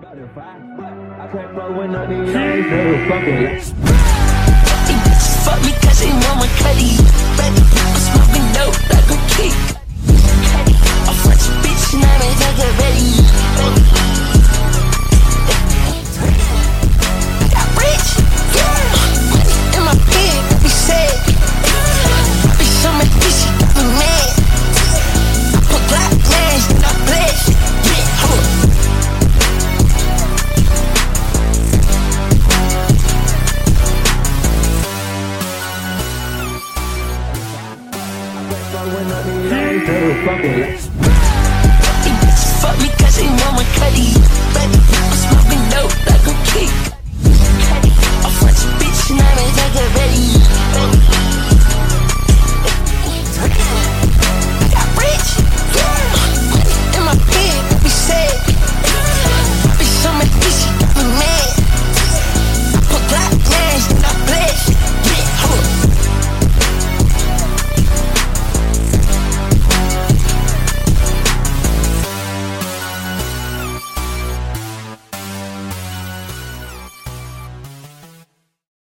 I can't fuck with none of these hoes, nigga, fucking. Fuck me cause they want my cutty. Baby, I'm smoking dope like a kick. I'm French bitch, now they take it ready. I got rich, yeah. Money in my bed, got me sad. I be so mad, bitch, you got me mad. I put black lands in my blood. Yeah, hold up. Fuck me cause they want my cutty. Baby, I'm smoking dope like a kick.